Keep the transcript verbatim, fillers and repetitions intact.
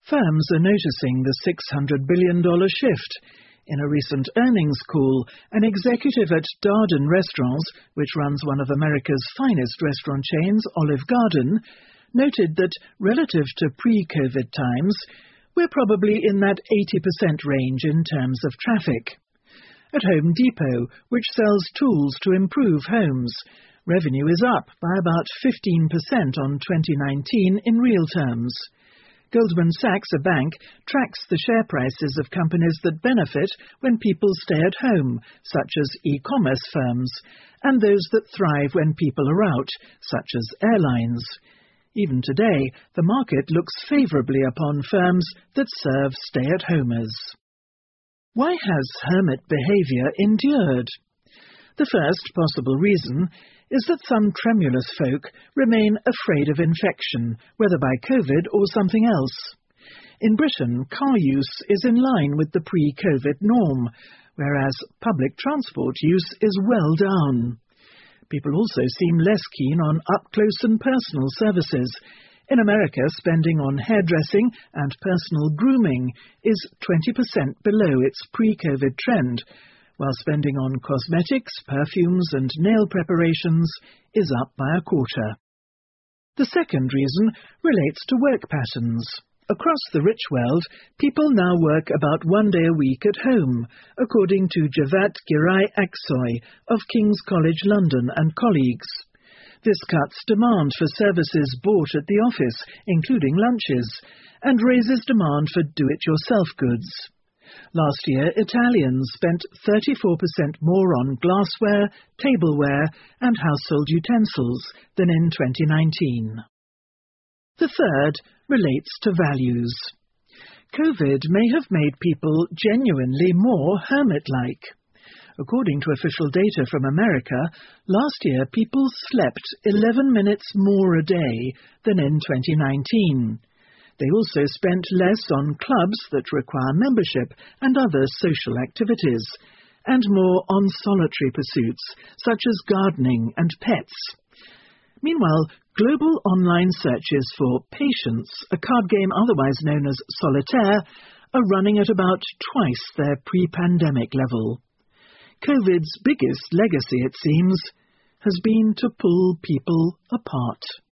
Firms are noticing the six hundred billion dollars shift. In a recent earnings call, an executive at Darden Restaurants, which runs one of America's finest restaurant chains, Olive Garden, noted that relative to pre-COVID times, we're probably in that eighty percent range in terms of traffic. At Home Depot, which sells tools to improve homes, revenue is up by about fifteen percent on twenty nineteen in real terms. Goldman Sachs, a bank, tracks the share prices of companies that benefit when people stay at home, such as e-commerce firms, and those that thrive when people are out, such as airlines. Even today, the market looks favourably upon firms that serve stay-at-homers. Why has hermit behaviour endured? The first possible reason is that some tremulous folk remain afraid of infection, whether by COVID or something else. In Britain, car use is in line with the pre-COVID norm, whereas public transport use is well down. People also seem less keen on up-close and personal services. In America, spending on hairdressing and personal grooming is twenty percent below its pre-COVID trend, while spending on cosmetics, perfumes and nail preparations is up by a quarter. The second reason relates to work patterns. Across the rich world, people now work about one day a week at home, according to Javat Girai-Aksoy of King's College London and colleagues. This cuts demand for services bought at the office, including lunches, and raises demand for do-it-yourself goods. Last year, Italians spent thirty-four percent more on glassware, tableware and household utensils than in twenty nineteen. The third relates to values. COVID may have made people genuinely more hermit-like. According to official data from America, last year people slept eleven minutes more a day than in twenty nineteen. They also spent less on clubs that require membership and other social activities, and more on solitary pursuits, such as gardening and pets. Meanwhile, global online searches for Patience, a card game otherwise known as Solitaire, are running at about twice their pre-pandemic level. COVID's biggest legacy, it seems, has been to pull people apart.